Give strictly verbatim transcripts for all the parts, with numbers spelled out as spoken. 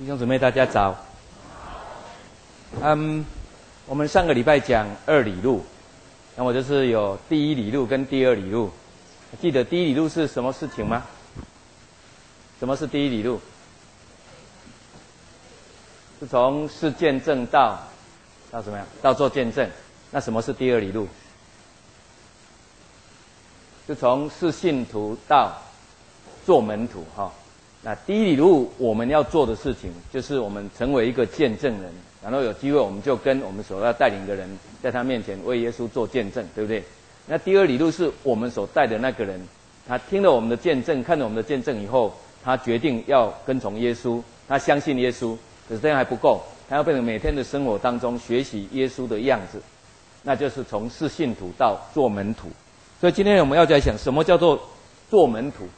弟兄姊妹，大家早。嗯，我们上个礼拜讲二里路，那我就是有第一里路跟第二里路。记得第一里路是什么事情吗？什么是第一里路？是从是见证到到怎么样？到做见证。那什么是第二里路？是从是信徒到做门徒哈。哦，那第一里路我们要做的事情，就是我们成为一个见证人，然后有机会我们就跟我们所要带领的人，在他面前为耶稣做见证，对不对？那第二里路是我们所带的那个人，他听了我们的见证，看了我们的见证以后，他决定要跟从耶稣，他相信耶稣，可是这样还不够，他要变成每天的生活当中学习耶稣的样子，那就是从是信徒到做门徒。所以今天我们要在想，什么叫做做门徒？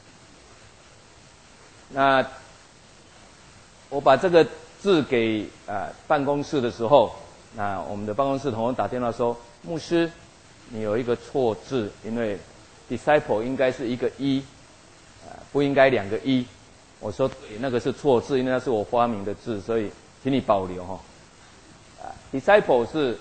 那我把这个字给呃办公室的时候，那我们的办公室同仁打电话说，牧师，你有一个错字，因为 disciple 应该是一个一，呃不应该两个一。我说对，那个是错字，因为那是我发明的字，所以请你保留哈。啊 ，disciple 是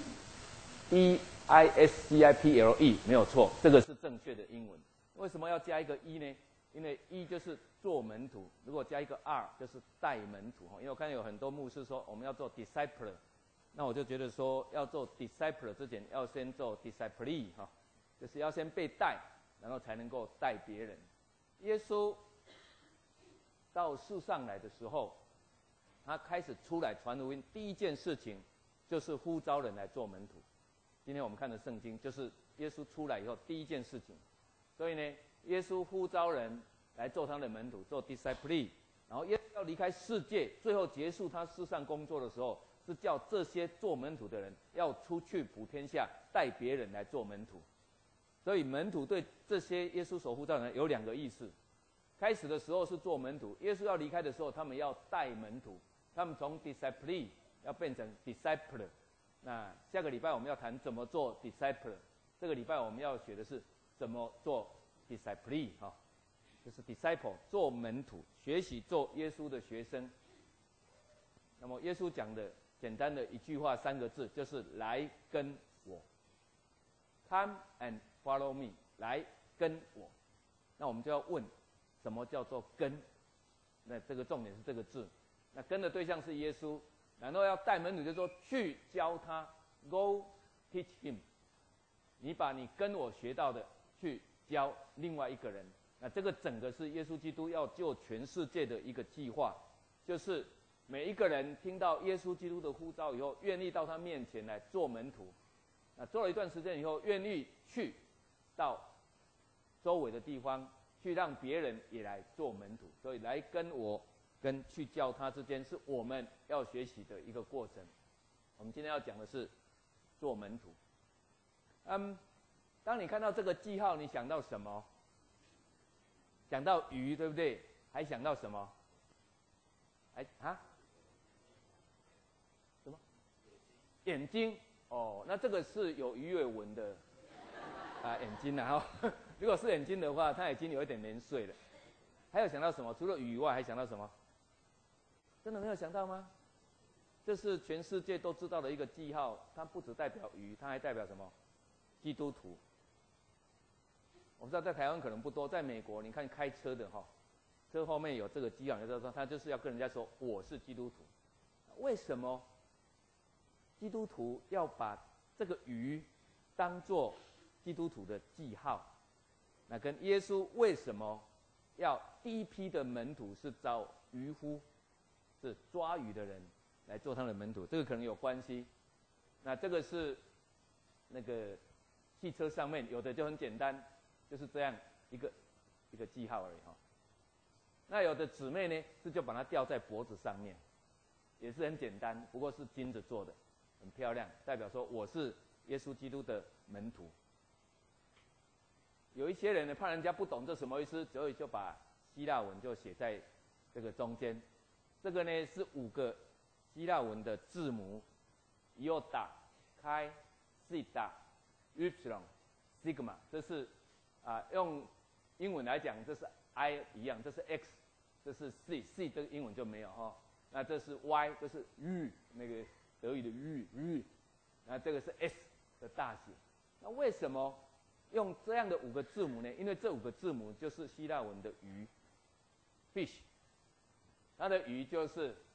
D I S C I P L E 没有错，这个是正确的英文。为什么要加一个一呢？因为一就是做门徒，如果加一个 R 就是带门徒。因为我看有很多牧师说我们要做 disciple， 那我就觉得说要做 disciple 之前要先做 disciplee 哈，就是要先被带，然后才能够带别人。耶稣到世上来的时候，他开始出来传福音，第一件事情就是呼召人来做门徒。今天我们看的圣经就是耶稣出来以后第一件事情，所以呢，耶稣呼召人来做他的门徒，做 disciplee， 然后耶稣要离开世界，最后结束他世上工作的时候，是叫这些做门徒的人要出去普天下，带别人来做门徒。所以门徒对这些耶稣所呼召的人有两个意思。开始的时候是做门徒，耶稣要离开的时候，他们要带门徒，他们从 disciplee 要变成 disciple。那下个礼拜我们要谈怎么做 disciple， 这个礼拜我们要学的是怎么做 disciplee 哈，就是 disciple 做门徒，学习做耶稣的学生。那么耶稣讲的简单的一句话三个字，就是来跟我 ，come and follow me， 来跟我。那我们就要问，什么叫做跟？那这个重点是这个字。那跟的对象是耶稣。然后要带门徒，就说去教他 ，Go teach him。你把你跟我学到的去教另外一个人。那这个整个是耶稣基督要救全世界的一个计划，就是每一个人听到耶稣基督的呼召以后，愿意到他面前来做门徒。那做了一段时间以后，愿意去到周围的地方，去让别人也来做门徒。所以来跟我。跟去教他之间是我们要学习的一个过程。我们今天要讲的是做门徒。嗯，当你看到这个记号，你想到什么？想到鱼，对不对？还想到什么？还啊？什么？眼睛。哦，那这个是有鱼尾纹的啊眼睛啊。哦，如果是眼睛的话，它已经有一点年岁了。还有想到什么？除了鱼以外，还想到什么？真的没有想到吗？这是全世界都知道的一个记号，它不只代表鱼，它还代表什么？基督徒。我不知道在台湾可能不多，在美国你看开车的哈，车后面有这个记号，你就知道他就是要跟人家说我是基督徒。为什么基督徒要把这个鱼当作基督徒的记号？那跟耶稣为什么要第一批的门徒是招渔夫？是抓鱼的人来做他的门徒，这个可能有关系。那这个是那个汽车上面有的就很简单，就是这样一个一个记号而已哈。那有的姊妹呢是就把它吊在脖子上面，也是很简单，不过是金子做的，很漂亮，代表说我是耶稣基督的门徒。有一些人呢怕人家不懂这什么意思，所以就把希腊文就写在这个中间。这个呢是五个希腊文的字母 ，iota、chi、theta、upsilon、sigma， 这是啊、呃、用英文来讲，这是 I 一样，这是 x， 这是 C，C 这个英文就没有哈、哦。那这是 Y， 这是 U， 那个德语的 U，U， 那这个是 S 的大写。那为什么用这样的五个字母呢？因为这五个字母就是希腊文的鱼 ，fish， 它的鱼就是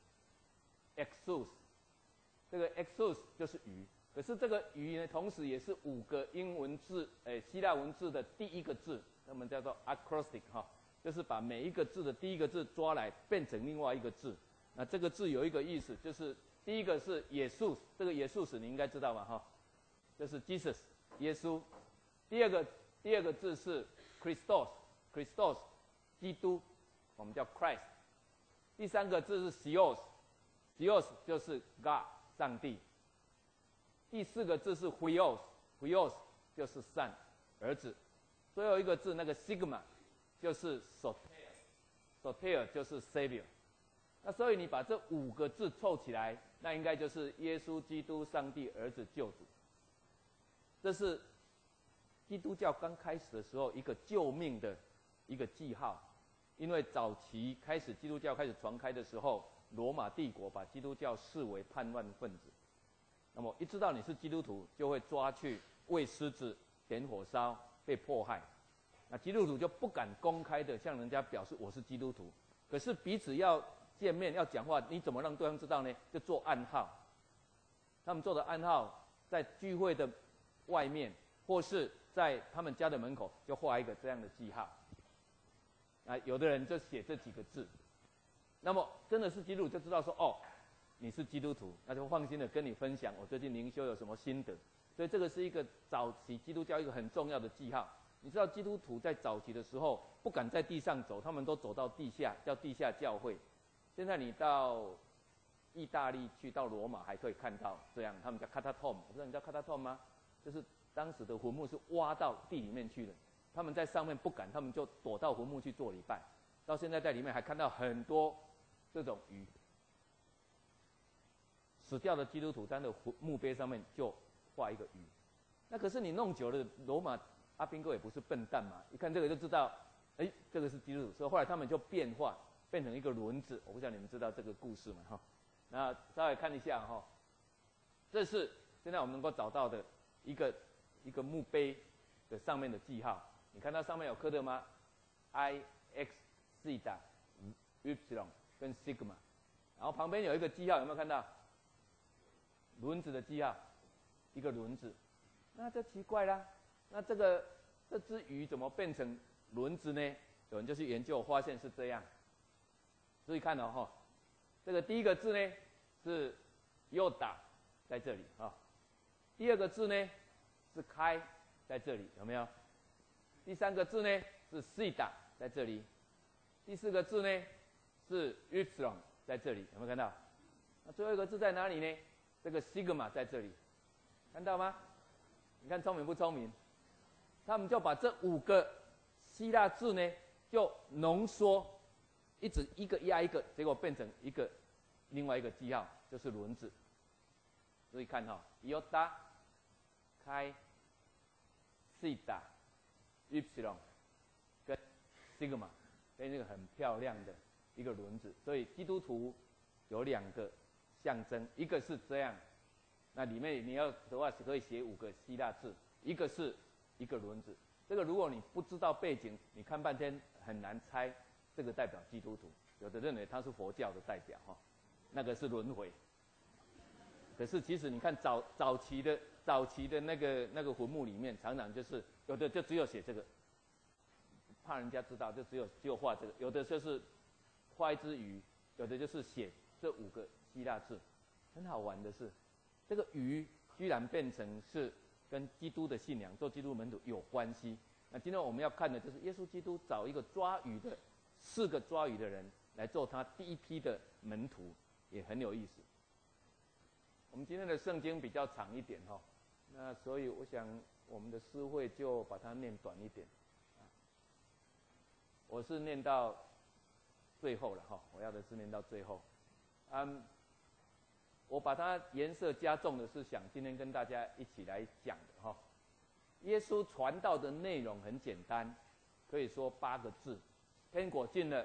exus， 这个 exus 就是鱼。可是这个鱼呢，同时也是五个英文字，诶，希腊文字的第一个字，他们叫做 acrostic 哈，就是把每一个字的第一个字抓来变成另外一个字。那这个字有一个意思，就是第一个是耶稣，这个耶稣你应该知道吧哈，就是 Jesus 耶稣。第二个第二个字是 Christos，Christos 基督，我们叫 Christ。第三个字是 Theos，Theos 就是 God 上帝。第四个字是 Huios，Huios 就是 Son 儿子。最后一个字那个 Sigma 就是 Soter，Soter 就是 Savior。那所以你把这五个字凑起来，那应该就是耶稣基督上帝儿子救主。这是基督教刚开始的时候一个救命的一个记号，因为早期开始基督教开始传开的时候，罗马帝国把基督教视为叛乱分子。那么一知道你是基督徒，就会抓去喂狮子、点火烧、被迫害。那基督徒就不敢公开的向人家表示我是基督徒，可是彼此要见面要讲话，你怎么让对方知道呢？就做暗号。他们做的暗号在聚会的外面，或是在他们家的门口，就画一个这样的记号。啊，有的人就写这几个字。那么真的是基督徒就知道说哦。你是基督徒，那就放心的跟你分享我最近灵修有什么心得。所以这个是一个早期基督教一个很重要的记号。你知道基督徒在早期的时候不敢在地上走，他们都走到地下，叫地下教会。现在你到意大利去，到罗马还可以看到这样，他们叫 catacomb， 我不知道你知道 catacomb 吗？就是当时的坟墓是挖到地里面去的，他们在上面不敢，他们就躲到坟墓去做礼拜。到现在在里面还看到很多这种鱼。死掉的基督徒，他的墓碑上面就画一个鱼。那可是你弄久了，罗马阿兵哥也不是笨蛋嘛，一看这个就知道，哎，这个是基督徒。所以后来他们就变化，变成一个轮子。我不知道你们知道这个故事吗？哈，那稍微看一下哈，这是现在我们能够找到的一个一个墓碑的上面的记号。你看它上面有刻的吗 ？I X Theta Epsilon 跟 Sigma， 然后旁边有一个记号，有没有看到？轮子的记号，一个轮子，那就奇怪啦。那这个这只鱼怎么变成轮子呢？有人就去研究，发现是这样。注意看哦，哈，这个第一个字呢是 Yoda 在这里啊，第二个字呢是开在这里，有没有？第三个字呢是 Sida 在这里，第四个字呢是 Epsilon 在这里，有没有看到？那最后一个字在哪里呢？这个 sigma 在这里，看到吗？你看聪明不聪明？他们就把这五个希腊字呢，就浓缩，一直一个压一个，结果变成一个另外一个记号，就是轮子。所以看哈、哦、，iota 开 theta epsilon 跟 sigma 跟那个很漂亮的一个轮子。所以基督徒有两个象征，一个是这样，那里面你要的话可以写五个希腊字，一个是一个轮子。这个如果你不知道背景，你看半天很难猜这个代表基督徒。有的认为它是佛教的代表哈，那个是轮回。可是其实你看早早期的早期的那个那个坟墓里面，常常就是有的就只有写这个，怕人家知道就只有只有画这个，有的就是画一只鱼，有的就是写这五个希腊字。很好玩的是，这个鱼居然变成是跟基督的信仰做基督门徒有关系。那今天我们要看的就是耶稣基督找一个抓鱼的四个抓鱼的人来做他第一批的门徒，也很有意思。我们今天的圣经比较长一点哈，那所以我想我们的诗会就把它念短一点。我是念到最后了哈，我要的是念到最后。嗯，我把它颜色加重的是想今天跟大家一起来讲的哈。耶稣传道的内容很简单，可以说八个字：天国近了，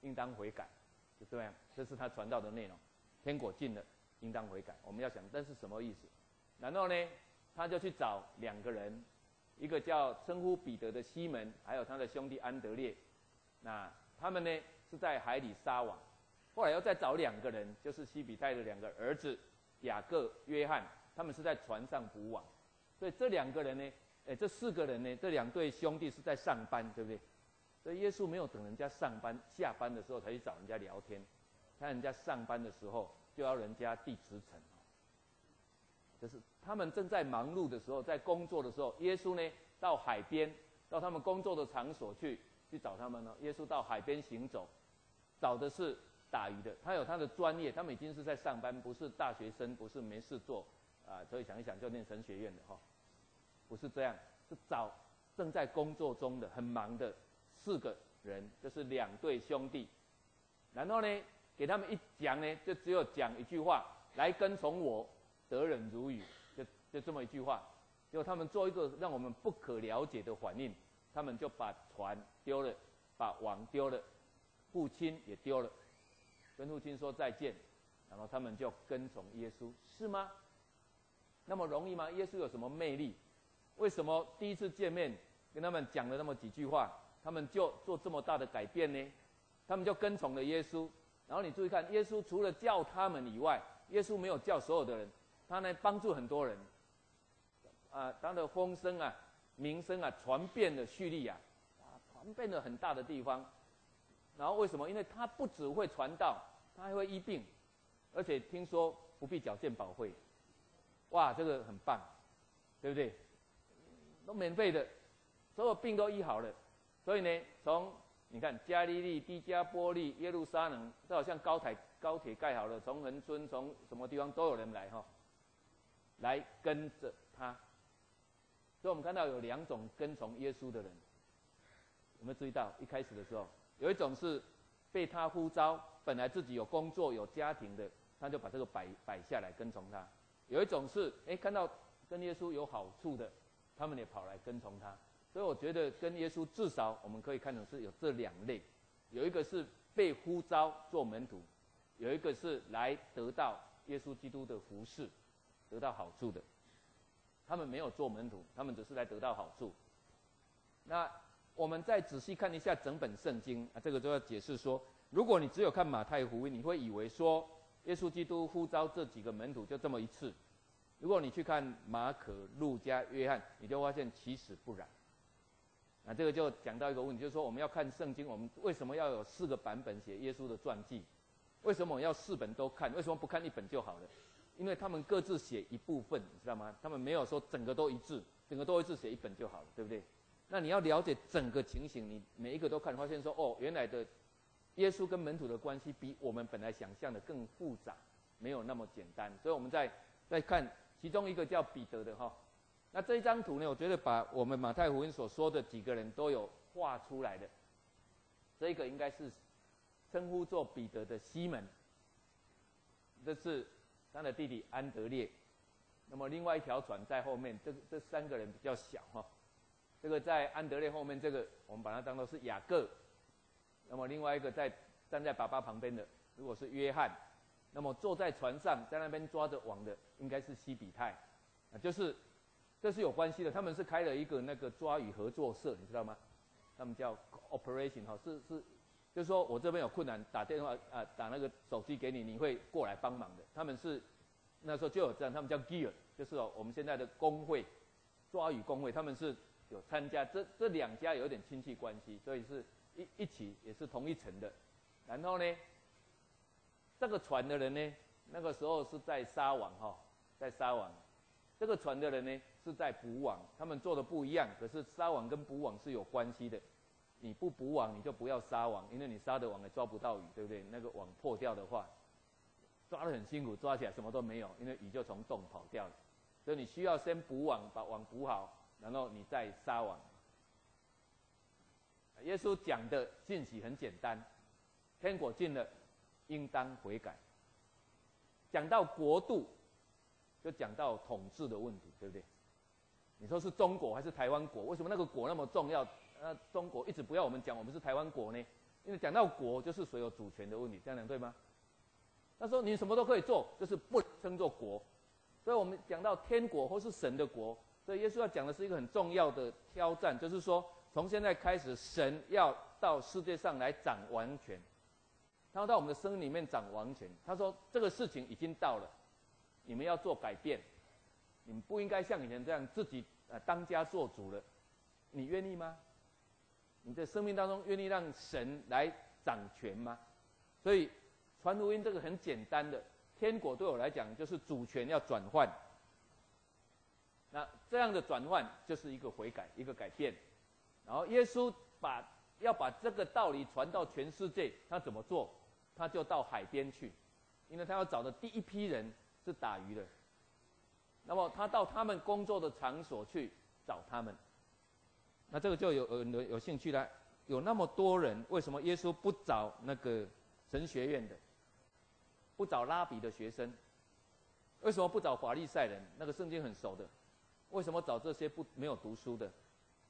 应当悔改，就这样，这是他传道的内容。天国近了，应当悔改。我们要想，但是什么意思？然后呢，他就去找两个人，一个叫称呼彼得的西门，还有他的兄弟安德烈。那他们呢是在海里撒网，后来又再找两个人，就是西比泰的两个儿子雅各、约翰，他们是在船上捕网。所以这两个人呢，哎，这四个人呢，这两对兄弟是在上班，对不对？所以耶稣没有等人家上班下班的时候才去找人家聊天，看人家上班的时候就要人家递辞呈，就是他们正在忙碌的时候，在工作的时候，耶稣呢到海边，到他们工作的场所去去找他们呢。耶稣到海边行走，找的是打鱼的，他有他的专业，他们已经是在上班，不是大学生，不是没事做啊、呃，所以想一想就念神学院的哈，不是这样，是找正在工作中的很忙的四个人，就是两对兄弟。然后呢，给他们一讲呢，就只有讲一句话：来跟从我，得人如鱼，就就这么一句话。结果他们做一个让我们不可了解的反应，他们就把船丢了，把网丢了，父亲也丢了，跟父亲说再见，然后他们就跟从耶稣，是吗？那么容易吗？耶稣有什么魅力？为什么第一次见面跟他们讲了那么几句话，他们就做这么大的改变呢？他们就跟从了耶稣。然后你注意看，耶稣除了叫他们以外，耶稣没有叫所有的人，他呢帮助很多人。啊，他的风声啊、名声啊传遍了叙利亚，哇，传遍了很大的地方。然后为什么？因为他不只会传道，他还会医病，而且听说不必缴健保费。哇，这个很棒，对不对？都免费的，所有病都医好了。所以呢，从你看加利利、低加波利、耶路撒冷，这好像高台高铁盖好了，从恒春、从什么地方都有人来哈，来跟着他。所以我们看到有两种跟从耶稣的人，有没有注意到？一开始的时候，有一种是被他呼召，本来自己有工作有家庭的，他就把这个摆摆下来跟从他；有一种是哎看到跟耶稣有好处的，他们也跑来跟从他。所以我觉得跟耶稣至少我们可以看成是有这两类，有一个是被呼召做门徒，有一个是来得到耶稣基督的服事，得到好处的。他们没有做门徒，他们只是来得到好处。那我们再仔细看一下整本圣经啊，这个就要解释说，如果你只有看马太福音，你会以为说耶稣基督呼召这几个门徒就这么一次。如果你去看马可、路加、约翰，你就发现其实不然。那这个就讲到一个问题，就是说我们要看圣经，我们为什么要有四个版本写耶稣的传记？为什么我要四本都看？为什么不看一本就好了？因为他们各自写一部分，你知道吗？他们没有说整个都一致，整个都一致写一本就好了，对不对？那你要了解整个情形，你每一个都看，发现说哦，原来的耶稣跟门徒的关系比我们本来想象的更复杂，没有那么简单。所以我们再再看其中一个叫彼得的哈，那这一张图呢，我觉得把我们马太福音所说的几个人都有画出来的。这一个应该是称呼做彼得的西门，这是他的弟弟安德烈。那么另外一条船在后面，这这三个人比较小哈。这个在安德烈后面，这个我们把它当作是雅各。那么另外一个在站在爸爸旁边的，如果是约翰，那么坐在船上在那边抓着网的，应该是西比泰，啊，就是这是有关系的。他们是开了一个那个抓鱼合作社，你知道吗？他们叫 operation 哈，是是，就是说我这边有困难，打电话啊，打那个手机给你，你会过来帮忙的。他们是那时候就有这样，他们叫 gear， 就是哦我们现在的工会，抓鱼工会，他们是有参加。这这两家有点亲戚关系，所以是一一起也是同一层的。然后呢，这个船的人呢，那个时候是在撒网哈，在撒网。这个船的人呢是在捕网，他们做的不一样，可是撒网跟捕网是有关系的。你不捕网，你就不要撒网，因为你撒的网也抓不到鱼，对不对？那个网破掉的话，抓得很辛苦，抓起来什么都没有，因为鱼就从洞跑掉了。所以你需要先捕网，把网捕好，然后你再撒网。耶稣讲的信息很简单，天国近了，应当悔改。讲到国度，就讲到统治的问题，对不对？你说是中国还是台湾国？为什么那个国那么重要？那中国一直不要我们讲，我们是台湾国呢？ 因为讲到国，就是谁有主权的问题，这样讲对吗？他说你什么都可以做，就是不能称作国。所以我们讲到天国或是神的国，所以耶稣要讲的是一个很重要的挑战，就是说从现在开始，神要到世界上来掌王权，他要到我们的生命里面掌王权。他说这个事情已经到了，你们要做改变，你们不应该像以前这样自己呃当家做主了。你愿意吗？你的生命当中愿意让神来掌权吗？所以传福音这个很简单的，天国对我来讲就是主权要转换。那这样的转换就是一个悔改，一个改变。然后耶稣把要把这个道理传到全世界，他怎么做？他就到海边去，因为他要找的第一批人是打鱼的。那么他到他们工作的场所去找他们。那这个就有有有有兴趣了，有那么多人，为什么耶稣不找那个神学院的，不找拉比的学生？为什么不找法利赛人？那个圣经很熟的，为什么找这些不没有读书的？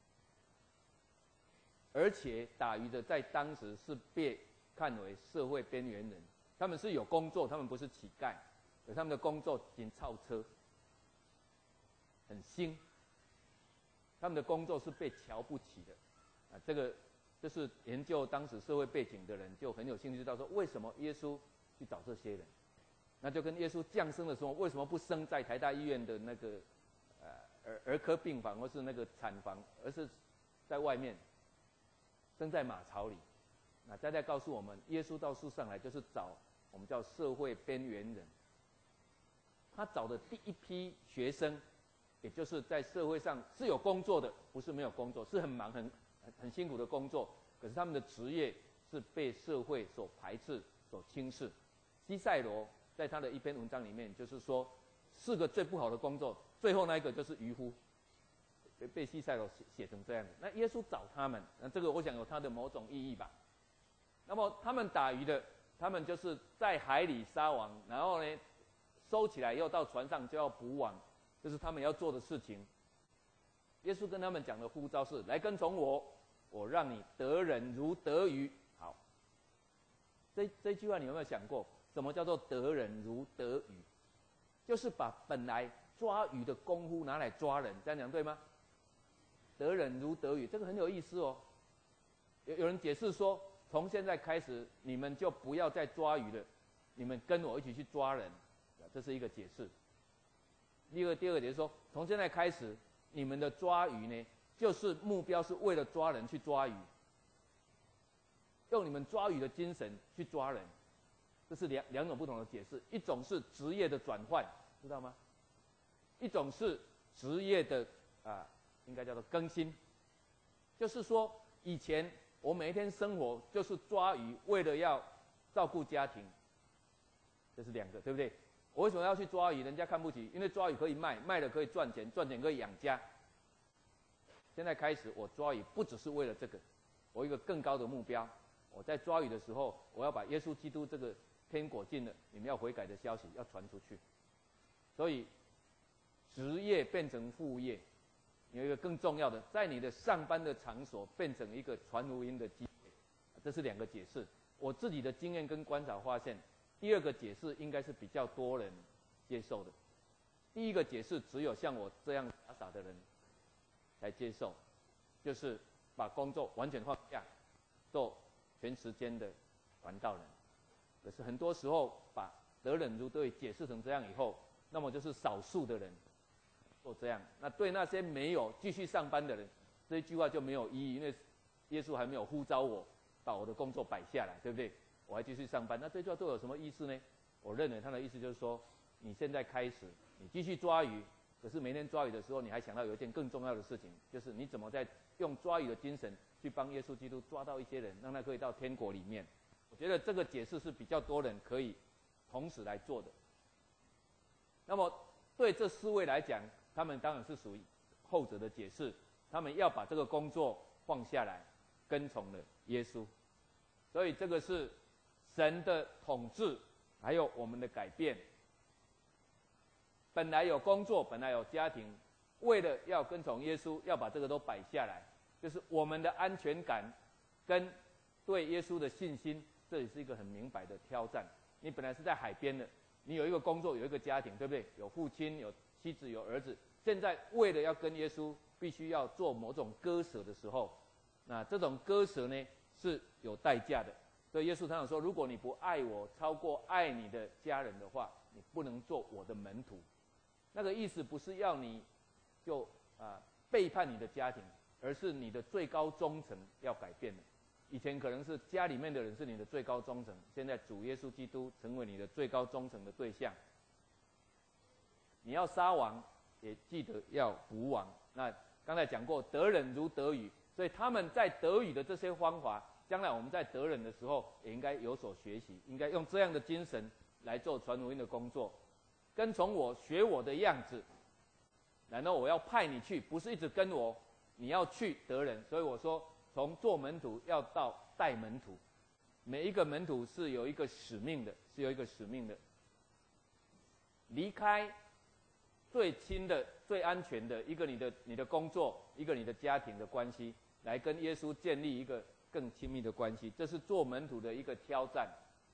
而且打鱼的在当时是被看为社会边缘人，他们是有工作，他们不是乞丐，可他们的工作仅操车，很辛。他们的工作是被瞧不起的，啊，这个就是研究当时社会背景的人就很有兴趣知道说，为什么耶稣去找这些人？那就跟耶稣降生的时候为什么不生在台大医院的那个呃儿儿科病房或是那个产房，而是在外面生在马槽里？那再再告诉我们，耶稣到世上来就是找我们叫社会边缘人。他找的第一批学生，也就是在社会上是有工作的，不是没有工作，是很忙很很很辛苦的工作，可是他们的职业是被社会所排斥、所轻视。西塞罗在他的一篇文章里面，就是说四个最不好的工作，最后那一个就是渔夫，被西塞罗写写成这样的。那耶稣找他们，那这个我想有他的某种意义吧。那么他们打鱼的，他们就是在海里撒网，然后呢收起来以后到船上就要补网。这是他们要做的事情。耶稣跟他们讲的呼召是：来跟从我，我让你得人如得鱼。好，这这句话你有没有想过，什么叫做得人如得鱼？就是把本来抓鱼的功夫拿来抓人，这样讲对吗？得人如得鱼，这个很有意思哦。有有人解释说，从现在开始，你们就不要再抓鱼了，你们跟我一起去抓人，这是一个解释。第二个，第二个就是说，从现在开始，你们的抓鱼呢，就是目标是为了抓人去抓鱼，用你们抓鱼的精神去抓人，这是两两种不同的解释。一种是职业的转换，知道吗？一种是职业的啊，应该叫做更新，就是说，以前我每一天生活就是抓鱼，为了要照顾家庭，这是两个，对不对？我为什么要去抓鱼？人家看不起，因为抓鱼可以卖，卖了可以赚钱，赚钱可以养家。现在开始，我抓鱼不只是为了这个，我有一个更高的目标。我在抓鱼的时候，我要把耶稣基督这个天国近了，你们要悔改的消息要传出去。所以，职业变成副业，有一个更重要的，在你的上班的场所变成一个传福音的机会。这是两个解释。我自己的经验跟观察发现。第二个解释应该是比较多人接受的。第一个解释只有像我这样傻傻的人才接受，就是把工作完全放下，做全时间的传道人。可是很多时候把得人如得鱼解释成这样以后，那么就是少数的人做这样。那对那些没有继续上班的人，这一句话就没有意义，因为耶稣还没有呼召我把我的工作摆下来，对不对？我还继续上班，那这句话对我有什么意思呢？我认为他的意思就是说，你现在开始，你继续抓鱼，可是每天抓鱼的时候，你还想到有一件更重要的事情，就是你怎么在用抓鱼的精神去帮耶稣基督抓到一些人，让他可以到天国里面。我觉得这个解释是比较多人可以同时来做的。那么对这四位来讲，他们当然是属于后者的解释，他们要把这个工作放下来，跟从了耶稣。所以这个是神的统治，还有我们的改变。本来有工作，本来有家庭，为了要跟从耶稣，要把这个都摆下来，就是我们的安全感跟对耶稣的信心，这也是一个很明白的挑战。你本来是在海边的，你有一个工作，有一个家庭，对不对？有父亲，有妻子，有儿子。现在为了要跟耶稣，必须要做某种割舍的时候，那这种割舍呢是有代价的。所以耶稣常常说，如果你不爱我超过爱你的家人的话，你不能做我的门徒。那个意思不是要你就啊背叛你的家庭，而是你的最高忠诚要改变了。以前可能是家里面的人是你的最高忠诚，现在主耶稣基督成为你的最高忠诚的对象。你要杀王，也记得要补王。那刚才讲过，得人如得鱼，所以他们在得鱼的这些方法，将来我们在得人的时候也应该有所学习，应该用这样的精神来做传福音的工作。跟从我，学我的样子，然后我要派你去，不是一直跟我，你要去得人。所以我说，从做门徒要到带门徒，每一个门徒是有一个使命的，是有一个使命的。离开最亲的、最安全的一个你的你的工作，一个你的家庭的关系，来跟耶稣建立一个更亲密的关系，这是做门徒的一个挑战。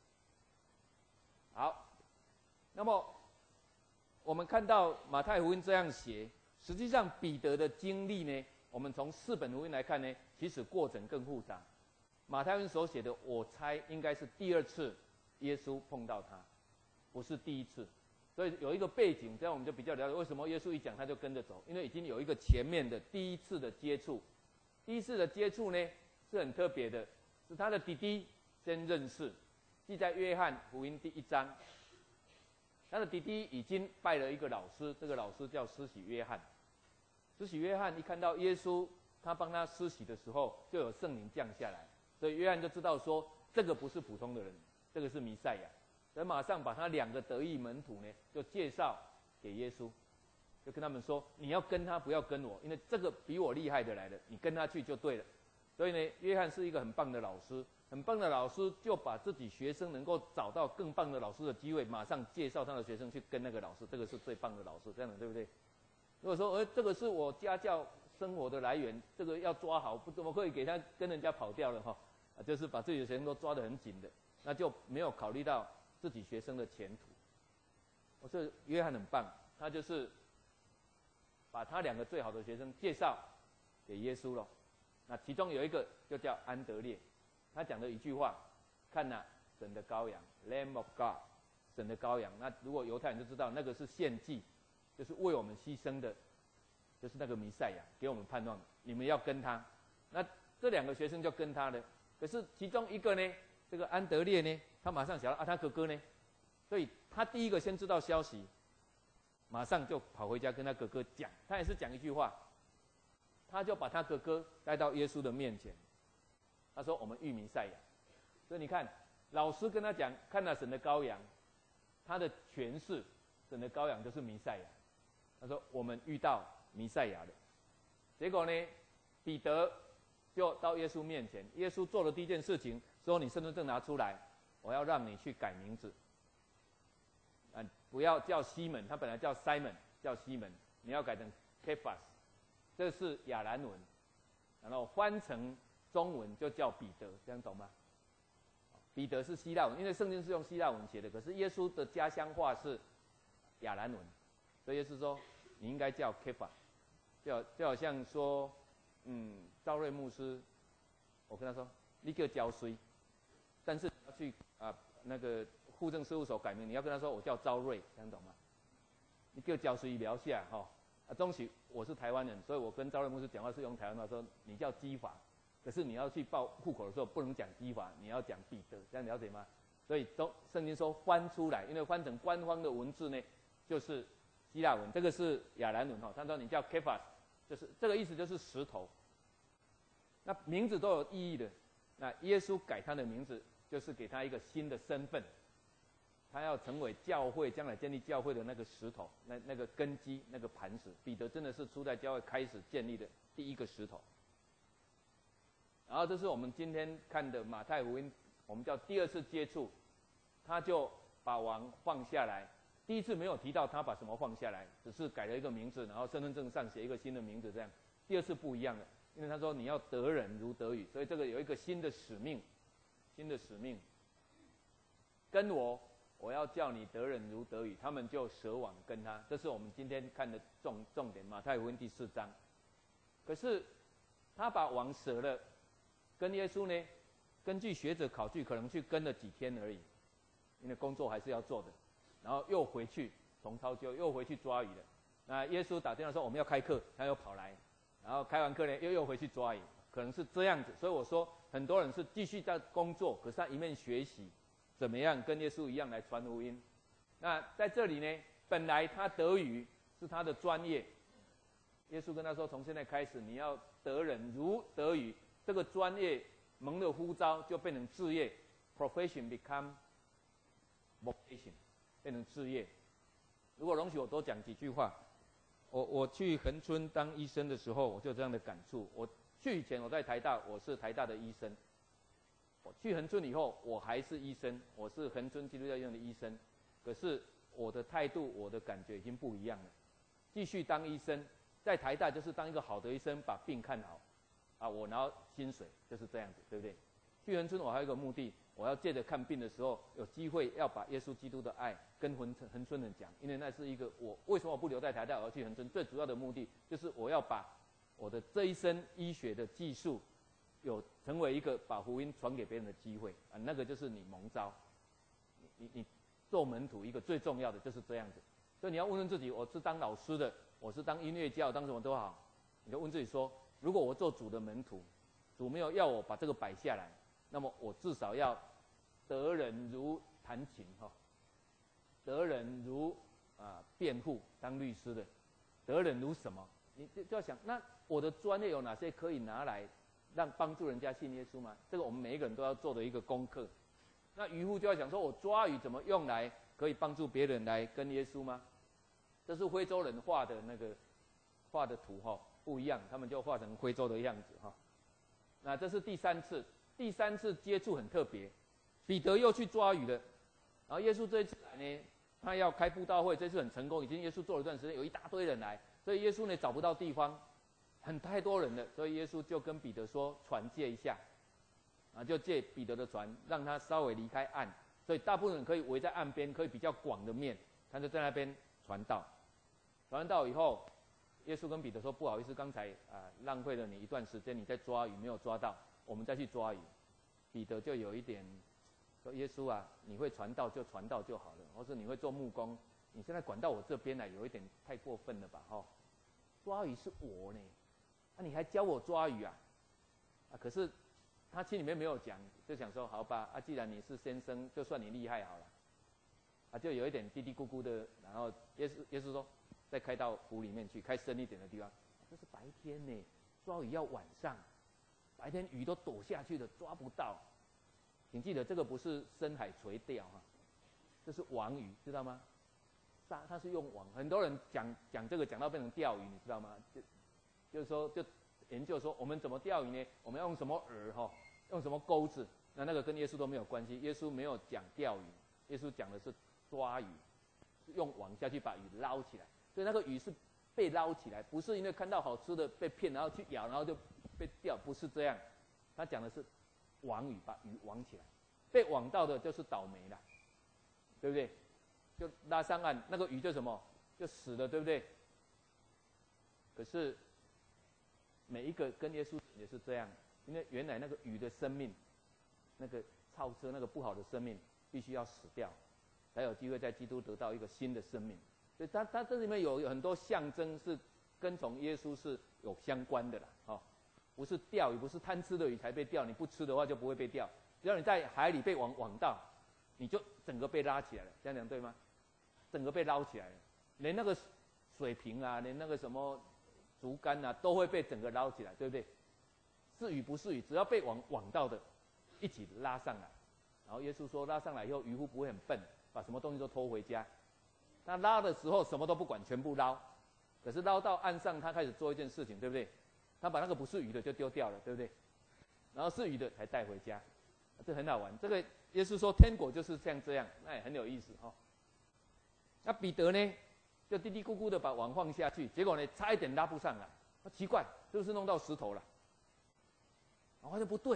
好，那么我们看到马太福音这样写，实际上彼得的经历呢，我们从四本福音来看呢，其实过程更复杂。马太福音所写的，我猜应该是第二次耶稣碰到他，不是第一次。所以有一个背景，这样我们就比较了解为什么耶稣一讲他就跟着走，因为已经有一个前面的第一次的接触。第一次的接触呢是很特别的，是他的弟弟先认识，记在约翰福音第一章。他的弟弟已经拜了一个老师，这个老师叫施洗约翰。施洗约翰一看到耶稣，他帮他施洗的时候，就有圣灵降下来，所以约翰就知道说，这个不是普通的人，这个是弥赛亚。所以马上把他两个得意门徒呢，就介绍给耶稣，就跟他们说，你要跟他，不要跟我，因为这个比我厉害的来了，你跟他去就对了。所以呢，约翰是一个很棒的老师，很棒的老师就把自己学生能够找到更棒的老师的机会，马上介绍他的学生去跟那个老师，这个是最棒的老师，这样的对不对？如果说，呃，这个是我家教生活的来源，这个要抓好，不怎么可以给他跟人家跑掉了哈？啊，就是把自己的学生都抓得很紧的，那就没有考虑到自己学生的前途。我说约翰很棒，他就是把他两个最好的学生介绍给耶稣了。那其中有一个就叫安德烈，他讲的一句话，看哪，神的羔羊 ，Lamb of God， 神的羔羊。那如果犹太人就知道那个是献祭，就是为我们牺牲的，就是那个弥赛亚，给我们盼望，你们要跟他。那这两个学生就跟他了，可是其中一个呢，这个安德烈呢，他马上想到啊，他哥哥呢，所以他第一个先知道消息，马上就跑回家跟他哥哥讲，他也是讲一句话。他就把他哥哥带到耶稣的面前，他说：“我们遇弥赛亚。”所以你看，老师跟他讲，看到神的羔羊，他的诠释，神的羔羊就是弥赛亚。他说：“我们遇到弥赛亚了。”结果呢，彼得就到耶稣面前，耶稣做了第一件事情，说：“你身份证拿出来，我要让你去改名字。啊，不要叫西门，他本来叫 Simon， 叫西门，你要改成 Kephas。”这是亚兰文，然后翻成中文就叫彼得，这样懂吗？彼得是希腊文，因为圣经是用希腊文写的，可是耶稣的家乡话是亚兰文，所以耶稣说你应该叫 Kephas， 就就好像说，嗯，赵瑞牧师，我跟他说你叫焦水，但是要去啊那个户政事务所改名，你要跟他说我叫赵瑞，这样懂吗？你叫焦水聊下哈。哦啊，终许我是台湾人，所以我跟赵瑞牧师讲话是用台湾话说，你叫基法，可是你要去报户口的时候不能讲基法，你要讲彼得，这样了解吗？所以都圣经说翻出来，因为翻成官方的文字呢，就是希腊文，这个是亚兰文哈。他说你叫 Kephas， 就是这个意思，就是石头。那名字都有意义的，那耶稣改他的名字，就是给他一个新的身份。他要成为教会将来建立教会的那个石头，那那个根基，那个磐石。彼得真的是初代教会开始建立的第一个石头。然后这是我们今天看的马太福音，我们叫第二次接触，他就把王放下来。第一次没有提到他把什么放下来，只是改了一个名字，然后身份证上写一个新的名字这样。第二次不一样了，因为他说你要得人如得鱼，所以这个有一个新的使命新的使命，跟我，我要叫你得人如得鱼。他们就舍网跟他，这是我们今天看的重重点，马太福音第四章。可是他把网舍了，跟耶稣呢，根据学者考据，可能去跟了几天而已，因为工作还是要做的。然后又回去重操旧，又回去抓鱼了。那耶稣打电话说我们要开课，他又跑来，然后开完课呢，又又回去抓鱼，可能是这样子。所以我说，很多人是继续在工作，可是他一面学习，怎么样跟耶稣一样来传福音。那在这里呢，本来他得鱼是他的专业，耶稣跟他说，从现在开始你要得人如得鱼，这个专业蒙的呼召就变成志业 ，profession become vocation， 变成志业。如果容许我多讲几句话。我我去恒春当医生的时候，我就有这样的感触。我去以前我在台大，我是台大的医生。我去恒春以后，我还是医生，我是恒春基督教医院的医生。可是我的态度、我的感觉已经不一样了。继续当医生，在台大就是当一个好的医生，把病看好，啊，我拿薪水就是这样子，对不对？去恒春我还有一个目的，我要借着看病的时候，有机会要把耶稣基督的爱跟恒恒春人讲，因为那是一个我为什么我不留在台大，我要去恒春，最主要的目的就是我要把我的这一生医学的技术，有成为一个把福音传给别人的机会啊，那个就是你蒙召，你你你做门徒一个最重要的就是这样子，所以你要问问自己，我是当老师的，我是当音乐家，我当什么都好，你就问自己说，如果我做主的门徒，主没有要我把这个摆下来。那么我至少要得人如弹琴哈，得人如啊辩护当律师的，得人如什么？你就要想，那我的专业有哪些可以拿来让帮助人家信耶稣吗？这个我们每一个人都要做的一个功课。那渔夫就要想说，我抓鱼怎么用来可以帮助别人来跟耶稣吗？这是非洲人画的那个画的图哈，不一样，他们就画成非洲的样子哈。那这是第三次。第三次接触很特别，彼得又去抓鱼了，然后耶稣这一次来呢，他要开布道会，这次很成功，已经耶稣做了一段时间，有一大堆人来，所以耶稣呢找不到地方，很太多人了，所以耶稣就跟彼得说船借一下，啊就借彼得的船，让他稍微离开岸，所以大部分人可以围在岸边，可以比较广的面，他就在那边传道，传完道以后，耶稣跟彼得说不好意思，刚才啊浪费了你一段时间，你在抓鱼没有抓到。我们再去抓鱼，彼得就有一点说：“耶稣啊，你会传道就传道就好了，或是你会做木工，你现在管到我这边来，有一点太过分了吧？哈、哦，抓鱼是我呢，啊，你还教我抓鱼啊？啊，可是他心里面没有讲，就想说好吧，啊，既然你是先生，就算你厉害好了，啊，就有一点嘀嘀咕咕的。然后耶稣耶稣说，再开到湖里面去，开深一点的地方，这是白天呢，抓鱼要晚上。”白天鱼都躲下去了，抓不到。请记得，这个不是深海垂钓哈，这是网鱼，知道吗？它它是用网，很多人讲讲这个讲到变成钓鱼，你知道吗？就就是说，就研究说我们怎么钓鱼呢？我们要用什么饵哈？用什么钩子？那那个跟耶稣都没有关系，耶稣没有讲钓鱼，耶稣讲的是抓鱼，用网下去把鱼捞起来。所以那个鱼是被捞起来，不是因为看到好吃的被骗，然后去咬，然后就被钓，不是这样。他讲的是网鱼，把鱼网起来，被网到的就是倒霉了，对不对？就拉上岸，那个鱼就什么，就死了，对不对？可是每一个跟耶稣也是这样，因为原来那个鱼的生命，那个超车那个不好的生命，必须要死掉，才有机会在基督得到一个新的生命。所以它它这里面有很多象征是跟从耶稣是有相关的啦，哦。不是钓鱼，不是贪吃的鱼才被钓，你不吃的话就不会被钓。只要你在海里被网网到，你就整个被拉起来了，这样讲对吗？整个被捞起来了，连那个水瓶啊，连那个什么竹竿啊，都会被整个捞起来，对不对？是鱼不是鱼，只要被网网到的，一起拉上来。然后耶稣说，拉上来以后，渔夫不会很笨，把什么东西都拖回家。他拉的时候什么都不管，全部捞。可是捞到岸上，他开始做一件事情，对不对？他把那个不是鱼的就丢掉了，对不对？然后是鱼的才带回家，这很好玩。这个耶稣说天国就是像这样，那也很有意思哈、哦。那彼得呢，就嘀嘀咕咕的把网放下去，结果呢差一点拉不上来。奇怪，是不是弄到石头了？然后就不对，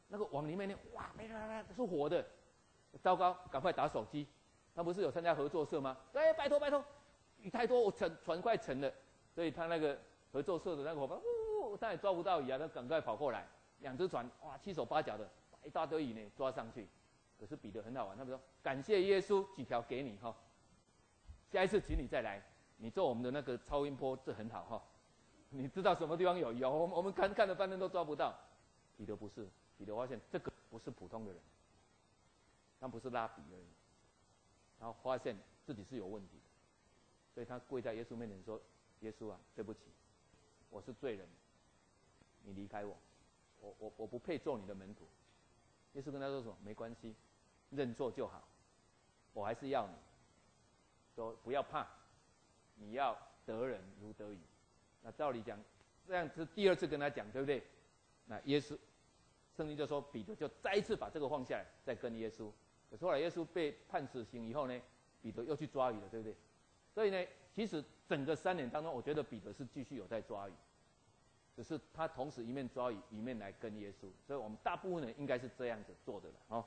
那个网里面呢，哇，没啦，是活的，糟糕，赶快打手机。他不是有参加合作社吗？哎，拜托拜托，鱼太多，我沉船快沉了。所以他那个合作社的那个伙伴，呜，他也抓不到鱼啊，他赶快跑过来，两只船，哇，七手八脚的，一大堆鱼呢抓上去。可是彼得很好玩，他们说感谢耶稣，几条给你哈，下一次请你再来，你做我们的那个超音波，这很好哈。你知道什么地方有鱼？我们我们看看了半天都抓不到。彼得不是，彼得发现这个不是普通的人，他不是拉比而已。然后发现自己是有问题的，所以他跪在耶稣面前说：“耶稣啊，对不起，我是罪人，你离开我，我我我不配做你的门徒。”耶稣跟他说什么？没关系，认错就好，我还是要你。说不要怕，你要得人如得鱼。那照理讲，这样子第二次跟他讲，对不对？那耶稣，圣经就说彼得就再一次把这个放下来，再跟耶稣。可是后来耶稣被判死刑以后呢，彼得又去抓鱼了，对不对？所以呢，其实整个三年当中，我觉得彼得是继续有在抓鱼，只是他同时一面抓鱼，一面来跟耶稣。所以我们大部分人应该是这样子做的了哦。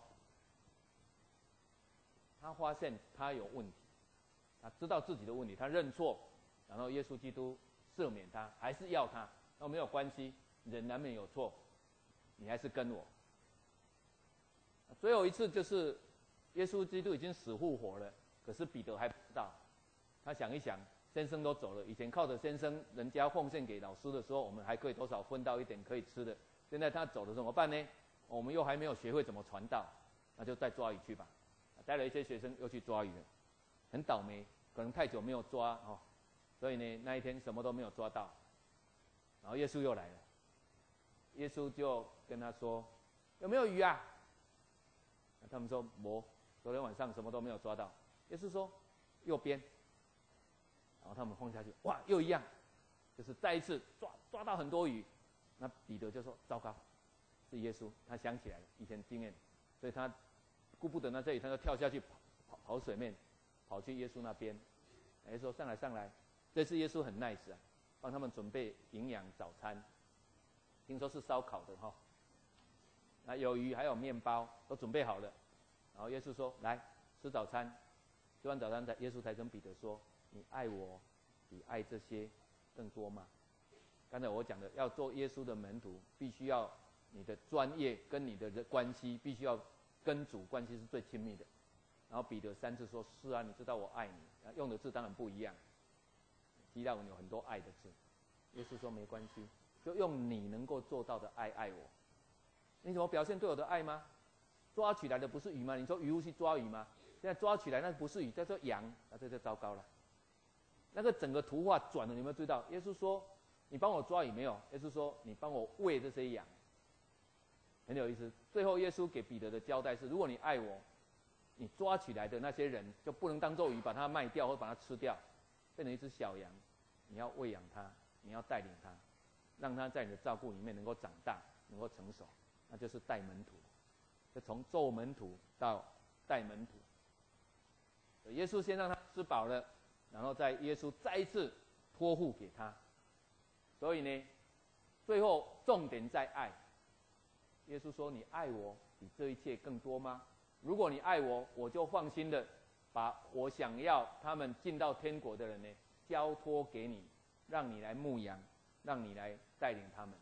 他发现他有问题，他知道自己的问题，他认错，然后耶稣基督赦免他，还是要他，那没有关系，人难免有错，你还是跟我。最后一次就是耶稣基督已经死复活了，可是彼得还不知道。他想一想，先生都走了，以前靠着先生人家奉献给老师的时候，我们还可以多少分到一点可以吃的。现在他走了怎么办呢？我们又还没有学会怎么传道，那就再抓鱼去吧。带了一些学生又去抓鱼了，很倒霉，可能太久没有抓哦，所以呢那一天什么都没有抓到。然后耶稣又来了，耶稣就跟他说：“有没有鱼啊？”他们说没，昨天晚上什么都没有抓到。耶稣说右边，然后他们放下去，哇，又一样，就是再一次抓抓到很多鱼。那彼得就说糟糕，是耶稣，他想起来了以前经验，所以他顾不得那这里，他就跳下去跑跑跑水面，跑去耶稣那边。耶稣说上来上来，这次耶稣很 nice 啊，帮他们准备营养早餐，听说是烧烤的哈、哦。那有鱼还有面包都准备好了，然后耶稣说：“来吃早餐。”吃完早餐，耶稣才跟彼得说：“你爱我比爱这些更多吗？”刚才我讲的，要做耶稣的门徒，必须要你的专业跟你的关系，必须要跟主关系是最亲密的。然后彼得三次说：“是啊，你知道我爱你。”用的字当然不一样，希腊文有很多爱的字。耶稣说：“没关系，就用你能够做到的爱爱我。”你怎么表现对我的爱吗？抓起来的不是鱼吗？你说渔夫去抓鱼吗？现在抓起来那不是鱼，叫做羊，那这就糟糕了。那个整个图画转了，你有没有注意到？耶稣说：“你帮我抓鱼没有？”耶稣说：“你帮我喂这些羊。”很有意思。最后耶稣给彼得的交代是：如果你爱我，你抓起来的那些人就不能当做鱼，把它卖掉或把它吃掉，变成一只小羊。你要喂养它，你要带领它，让它在你的照顾里面能够长大，能够成熟。那就是带门徒，就从做门徒到带门徒。耶稣先让他吃饱了，然后再耶稣再一次托付给他。所以呢，最后重点在爱。耶稣说：“你爱我比这一切更多吗？如果你爱我，我就放心的把我想要他们进到天国的人呢，交托给你，让你来牧养，让你来带领他们。”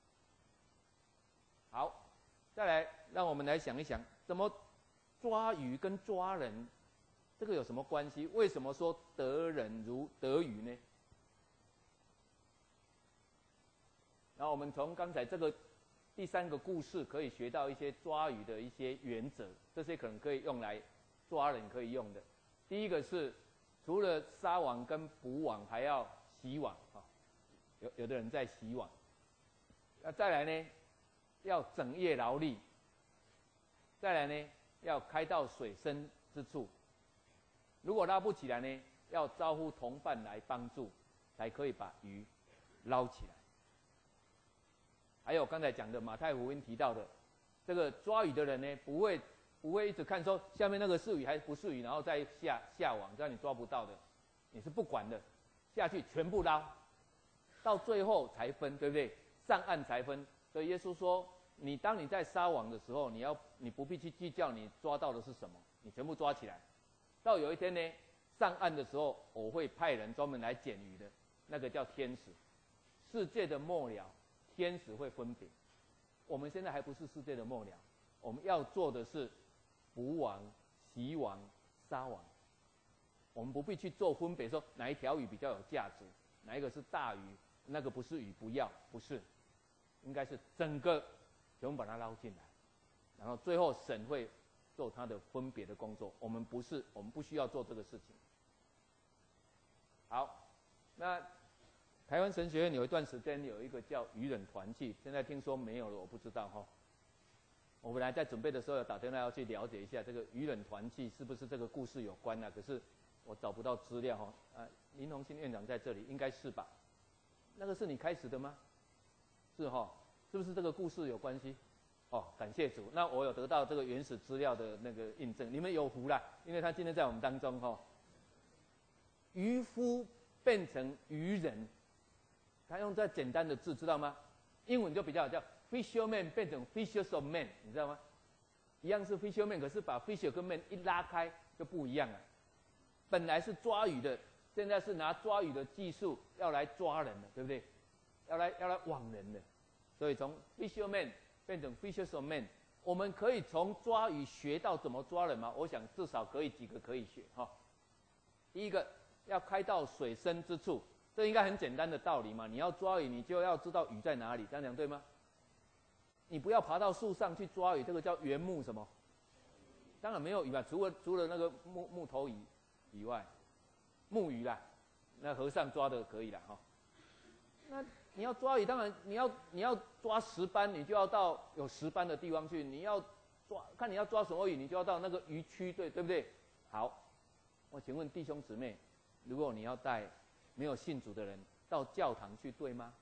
好。再来，让我们来想一想，怎么抓鱼跟抓人，这个有什么关系？为什么说得人如得鱼呢？然后我们从刚才这个第三个故事，可以学到一些抓鱼的一些原则，这些可能可以用来抓人可以用的。第一个是，除了撒网跟捕网，还要洗网啊，有有的人在洗网。那再来呢？要整夜劳力，再来呢，要开到水深之处。如果拉不起来呢，要招呼同伴来帮助，才可以把鱼捞起来。还有刚才讲的马太福音提到的，这个抓鱼的人呢，不会不会一直看说下面那个是鱼还不是鱼，然后再下下网，这样你抓不到的，你是不管的，下去全部捞，到最后才分，对不对？上岸才分。所以耶稣说：“ 你当你在撒网的时候，你要你不必去计较你抓到的是什么，你全部抓起来。到有一天呢，上岸的时候，我会派人专门来捡鱼的，那个叫天使。世界的末了，天使会分别。我们现在还不是世界的末了，我们要做的是捕网、洗网、撒网。我们不必去做分别，说哪一条鱼比较有价值，哪一个是大鱼，那个不是鱼，不要，不是，应该是整个全部把它捞进来，然后最后神会做他的分别的工作。我们不是，我们不需要做这个事情。好，那台湾神学院有一段时间有一个叫渔人团契，现在听说没有了，我不知道哈。我本来在准备的时候有打电话要去了解一下这个渔人团契是不是这个故事有关啊，可是我找不到资料哈。啊，林鸿信院长在这里，应该是吧？那个是你开始的吗？是哈，是不是这个故事有关系？哦，感谢主，那我有得到这个原始资料的那个印证，你们有福啦，因为他今天在我们当中哈。渔夫变成渔人，他用这简单的字，知道吗？英文就比较好，叫 fisherman 变成 fishers of men， 你知道吗？一样是 fisherman， 可是把 fisher 跟 man 一拉开就不一样了。本来是抓鱼的，现在是拿抓鱼的技术要来抓人了，对不对？要来要来网人的，所以从 fisherman 变成 fishers of men， 我们可以从抓鱼学到怎么抓人吗？我想至少可以几个可以学哈。第一个，要开到水深之处，这应该很简单的道理嘛。你要抓鱼，你就要知道鱼在哪里，这样讲对吗？你不要爬到树上去抓鱼，这个叫原木什么？当然没有鱼吧，除了除了那个木木头鱼以外，木鱼啦，那和尚抓的可以啦哈。那你要抓鱼，当然你要你要抓石斑，你就要到有石斑的地方去。你要抓看你要抓什么鱼，你就要到那个渔区，对对不对？好，我请问弟兄姊妹，如果你要带没有信主的人到教堂去，对吗？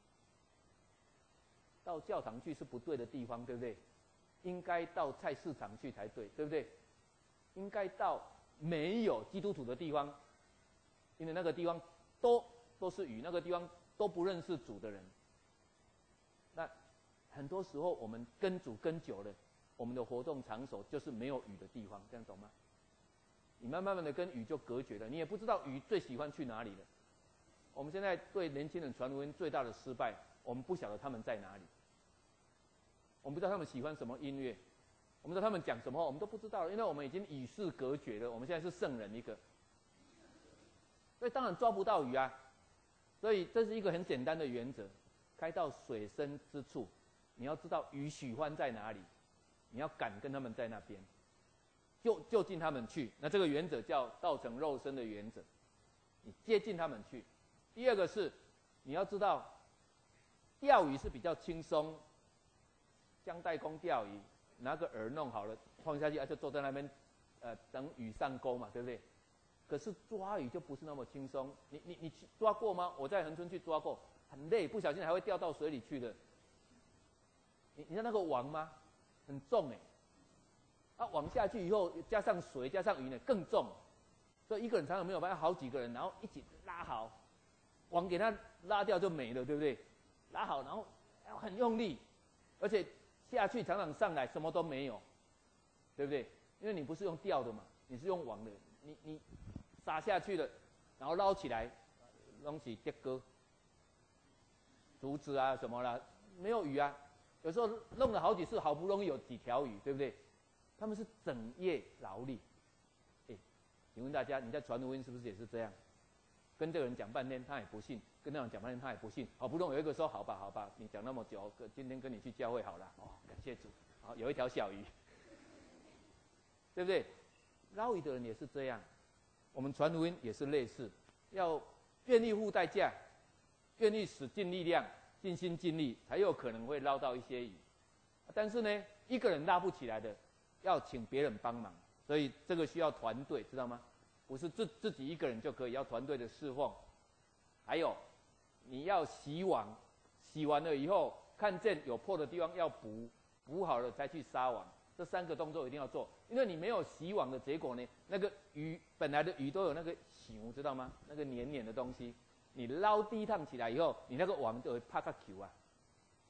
到教堂去是不对的地方，对不对？应该到菜市场去才对，对不对？应该到没有基督徒的地方，因为那个地方都都是鱼，那个地方都不认识主的人。那很多时候我们跟主跟久了，我们的活动场所就是没有鱼的地方，这样懂吗？你慢慢慢的跟鱼就隔绝了，你也不知道鱼最喜欢去哪里了。我们现在对年轻人传福音最大的失败，我们不晓得他们在哪里，我们不知道他们喜欢什么音乐，我们知道他们讲什么话，我们都不知道了，因为我们已经与世隔绝了。我们现在是圣人一个，所以当然抓不到鱼啊。所以这是一个很简单的原则：开到水深之处，你要知道鱼喜欢在哪里，你要敢跟他们在那边，就就近他们去。那这个原则叫道成肉身的原则，你接近他们去。第二个是你要知道，钓鱼是比较轻松，姜代公钓鱼，拿个饵弄好了放下去，啊就坐在那边，呃等鱼上钩嘛，对不对？可是抓鱼就不是那么轻松。你你你去抓过吗？我在恒春去抓过，很累，不小心还会掉到水里去的。你你知道那个网吗？很重哎、欸，啊网下去以后加上水加上鱼呢更重，所以一个人常常没有办法，好几个人然后一起拉好。网给它拉掉就没了，对不对？拉好，然后要很用力，而且下去常常上来什么都没有，对不对？因为你不是用钓的嘛，你是用网的，你你撒下去了，然后捞起来，东西跌哥、竹子啊什么啦，没有鱼啊。有时候弄了好几次，好不容易有几条鱼，对不对？他们是整夜劳力。哎，请问大家，你在传福音是不是也是这样？跟这个人讲半天，他也不信；跟那种讲半天，他也不信。好不容易有一个说：“好吧，好吧，你讲那么久，今天跟你去教会好了。”哦，感谢主。好，有一条小鱼，对不对？捞鱼的人也是这样，我们传福音也是类似，要愿意付代价，愿意使尽力量、尽心尽力，才有可能会捞到一些鱼。但是呢，一个人拉不起来的，要请别人帮忙，所以这个需要团队，知道吗？不是自自己一个人就可以，要团队的侍奉。还有，你要洗网，洗完了以后，看见有破的地方要补，补好了才去撒网。这三个动作一定要做，因为你没有洗网的结果呢，那个鱼本来的鱼都有那个球，知道吗？那个黏黏的东西，你捞第一趟起来以后，你那个网就会啪咔球啊。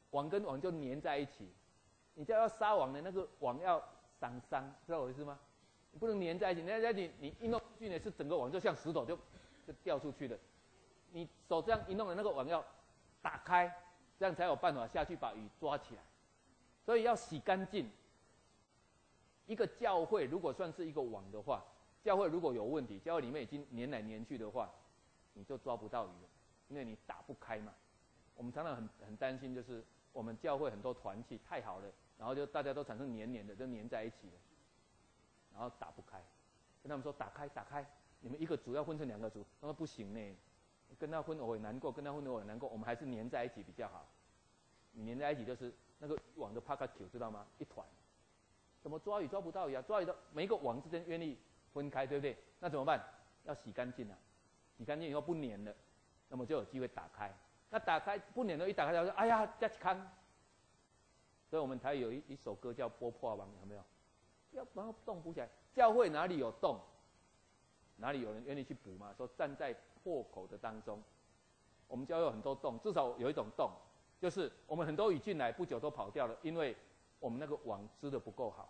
网跟网就粘在一起。你只要要撒网的那个网要伤伤，知道我意思吗？你不能粘在一起，粘在一起你一弄出去呢，是整个网就像石头就就掉出去了。你手这样一弄的那个网要打开，这样才有办法下去把鱼抓起来。所以要洗干净。一个教会如果算是一个网的话，教会如果有问题，教会里面已经粘来粘去的话，你就抓不到鱼了，因为你打不开嘛。我们常常很很担心，就是我们教会很多团契太好了，然后就大家都产生黏黏的，就黏在一起了，然后打不开。跟他们说打开打开，你们一个组要分成两个组，他说不行呢，跟他分我也难过，跟他分我也难过，我们还是黏在一起比较好。你黏在一起就是那个网的帕卡球，知道吗？一团。怎么抓鱼抓不到鱼啊？抓鱼的每一个网之间愿意分开，对不对？那怎么办？要洗干净啊！洗干净以后不粘了，那么就有机会打开。那打开不粘了，一打开他说：“哎呀，加起康。”所以我们才有一一首歌叫《波破网》，有没有？要把洞补起来。教会哪里有洞，哪里有人愿意去补嘛？说站在破口的当中，我们教会有很多洞，至少有一种洞，就是我们很多鱼进来不久都跑掉了，因为我们那个网织的不够好。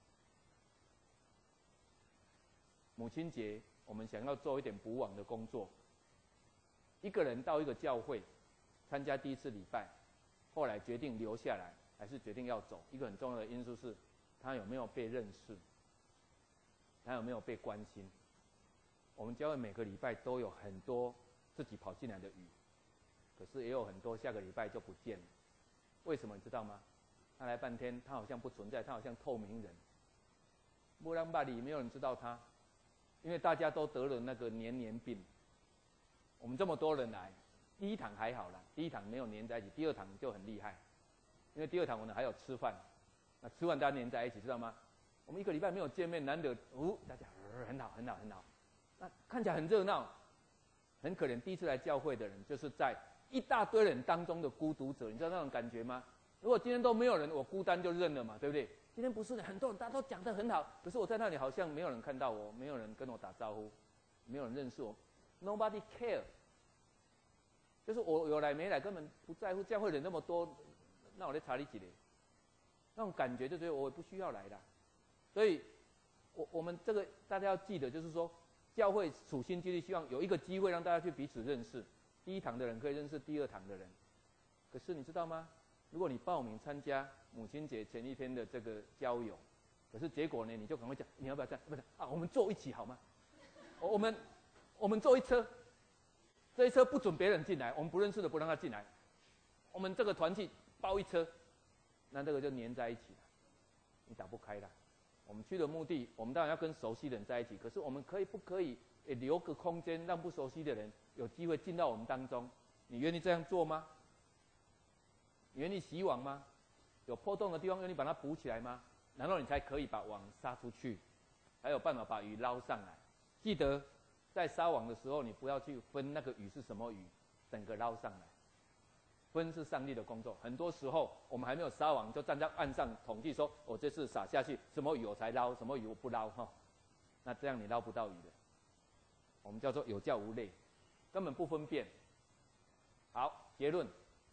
母亲节，我们想要做一点补网的工作。一个人到一个教会参加第一次礼拜，后来决定留下来，还是决定要走，一个很重要的因素是，他有没有被认识，他有没有被关心。我们教会每个礼拜都有很多自己跑进来的鱼，可是也有很多下个礼拜就不见了。为什么你知道吗？他来半天，他好像不存在，他好像透明人。波浪巴里没有人知道他，因为大家都得了那个黏黏病。我们这么多人来，第一堂还好啦，第一堂没有黏在一起，第二堂就很厉害，因为第二堂我们还有吃饭，那吃饭大家黏在一起，知道吗？我们一个礼拜没有见面，难得哦，大家、呃、很好很好很好，那看起来很热闹，很可怜。第一次来教会的人，就是在一大堆人当中的孤独者，你知道那种感觉吗？如果今天都没有人，我孤单就认了嘛，对不对？今天不是很多人，大家都讲得很好，可是我在那里好像没有人看到我，没有人跟我打招呼，没有人认识我 ，Nobody care。就是我有来没来根本不在乎，教会人那么多，那我来查你几嘞？那种感觉就觉得我也不需要来啦。所以，我我们这个大家要记得，就是说，教会处心积虑希望有一个机会让大家去彼此认识。第一堂的人可以认识第二堂的人，可是你知道吗？如果你报名参加母亲节前一天的这个郊游，可是结果呢，你就赶快讲，你要不要这样？不是啊，我们坐一起好吗？我们我们坐一车，这一车不准别人进来，我们不认识的不让他进来。我们这个团契包一车，那这个就黏在一起了，你打不开了。我们去的目的，我们当然要跟熟悉的人在一起，可是我们可以不可以也留个空间，让不熟悉的人有机会进到我们当中？你愿意这样做吗？你愿意洗网吗？有破洞的地方愿意把它补起来吗？然后你才可以把网撒出去，才有办法把鱼捞上来。记得在撒网的时候，你不要去分那个鱼是什么鱼，整个捞上来。分是上帝的工作。很多时候我们还没有撒网，就站在岸上统计说，我、哦、这次撒下去什么鱼我才捞，什么鱼我不捞哈。那这样你捞不到鱼的。我们叫做有教无类，根本不分辨。好，结论。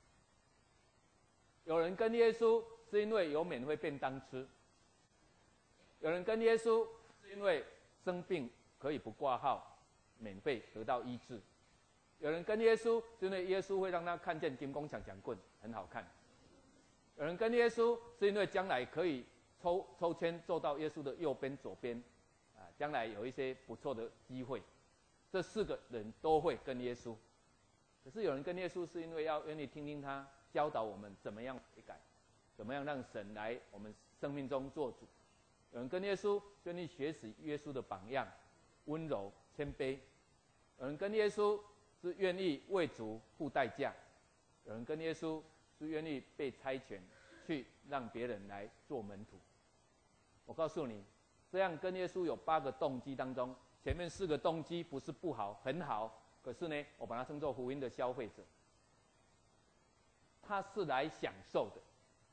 有人跟耶稣是因为有免费便当吃，有人跟耶稣是因为生病可以不挂号，免费得到医治，有人跟耶稣是因为耶稣会让他看见金光抢抢棍很好看，有人跟耶稣是因为将来可以抽抽签坐到耶稣的右边左边，啊，将来有一些不错的机会。这四个人都会跟耶稣，可是有人跟耶稣是因为要愿意听听他教导我们怎么样悔改，怎么样让神来我们生命中做主。有人跟耶稣愿意学习耶稣的榜样，温柔谦卑。有人跟耶稣是愿意为主付代价，有人跟耶稣是愿意被差遣去让别人来做门徒。我告诉你，这样跟耶稣有八个动机当中，前面四个动机不是不好，很好，可是呢，我把它称作福音的消费者。他是来享受的。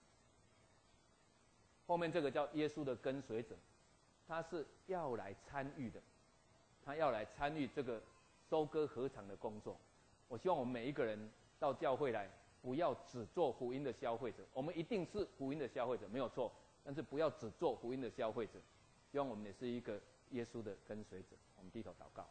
后面这个叫耶稣的跟随者，他是要来参与的，他要来参与这个收割禾场的工作。我希望我们每一个人到教会来， 不要只做福音的消费者。我们一定是福音的消费者，没有错，但是不要只做福音的消费者。希望我们也是一个耶稣的跟随者。我们低头祷告。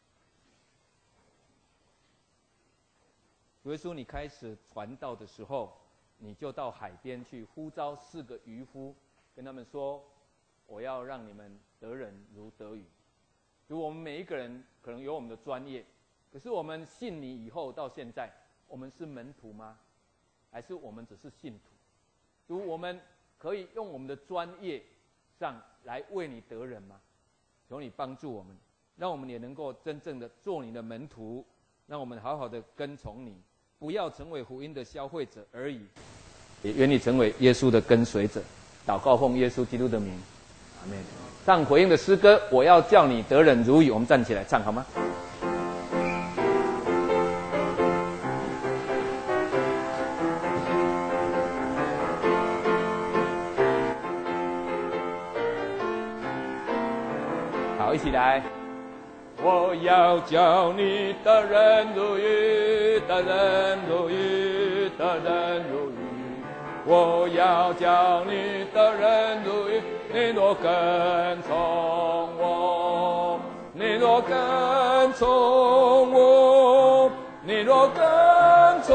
主耶稣，你开始传道的时候，你就到海边去呼召四个渔夫，跟他们说：“我要让你们得人如得鱼。”如我们每一个人可能有我们的专业，可是我们信你以后到现在，我们是门徒吗？还是我们只是信徒？如我们可以用我们的专业上来为你得人吗？求你帮助我们，让我们也能够真正的做你的门徒，让我们好好的跟从你。不要成为福音的消费者而已，也愿你成为耶稣的跟随者。祷告奉耶稣基督的名，阿们。唱回应的诗歌，我要叫你得人如鱼。我们站起来唱好吗？好，一起来。我要叫你得人如鱼，得人如鱼，得人如鱼。我要叫你得人如鱼，你若跟从我，你若跟从我，你若跟从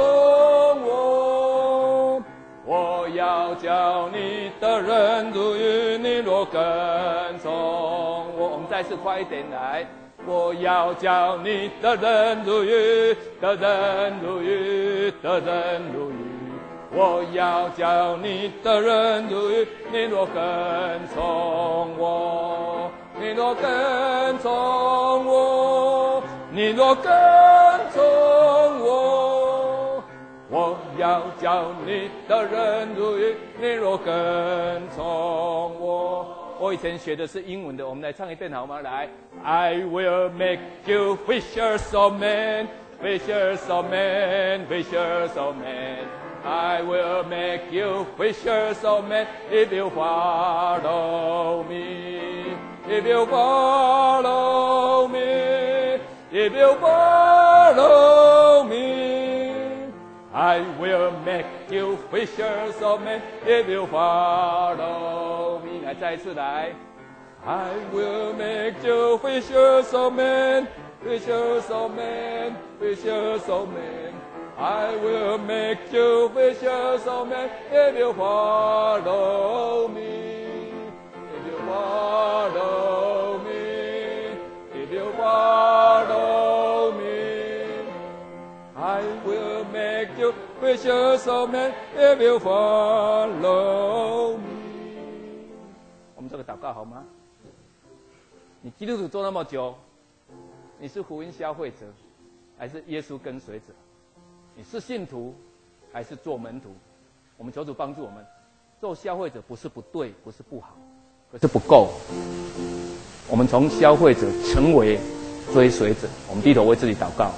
我。我要叫你得人如鱼，你若跟从我。我们再次快一点来。我要叫你得人如鱼，得人如鱼，得人如鱼。我要叫你得人如鱼，你若跟从我，你若跟从我，你若跟从我。我要叫你得人如鱼，你若跟从我。我以前学的是英文的，我们来唱一遍好吗？来 ，I will make you fishers of men, fishers of men, fishers of men. I will make you fishers of men if you follow me, if you follow me, if you follow me. I will make you fishers of men if you follow me. 来，再一次来。I will make you fishers of men, fishers of men, fishers of men. I will make you fishers of men if you follow me, if you follow me, if you follow me. I will make you fishers of men if you follow me. 我们这个祷告好吗？你基督徒做那么久，你是福音消费者，还是耶稣跟随者？你是信徒，还是做门徒？我们求主帮助我们。做消费者不是不对，不是不好，可是不够。我们从消费者成为追随者。我们低头为自己祷告。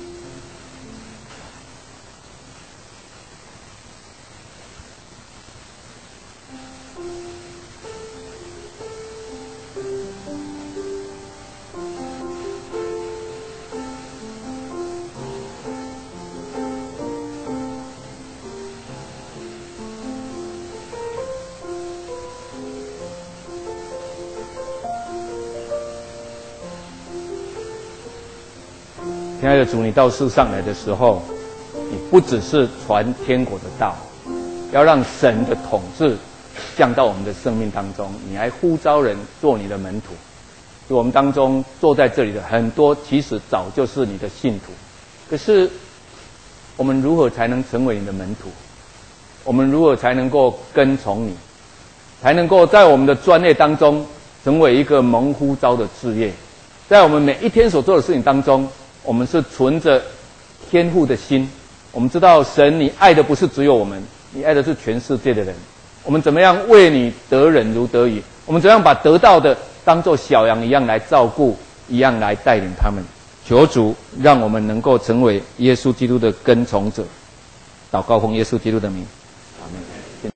亲爱的主，你到世上来的时候，你不只是传天国的道，要让神的统治降到我们的生命当中，你还呼召人做你的门徒。就我们当中坐在这里的很多，其实早就是你的信徒，可是我们如何才能成为你的门徒？我们如何才能够跟从你，才能够在我们的专业当中成为一个蒙呼召的志业？在我们每一天所做的事情当中，我们是存着天父的心，我们知道神你爱的不是只有我们，你爱的是全世界的人。我们怎么样为你得人如得鱼？我们怎么样把得到的当作小羊一样来照顾，一样来带领他们？求主让我们能够成为耶稣基督的跟从者。祷告奉耶稣基督的名。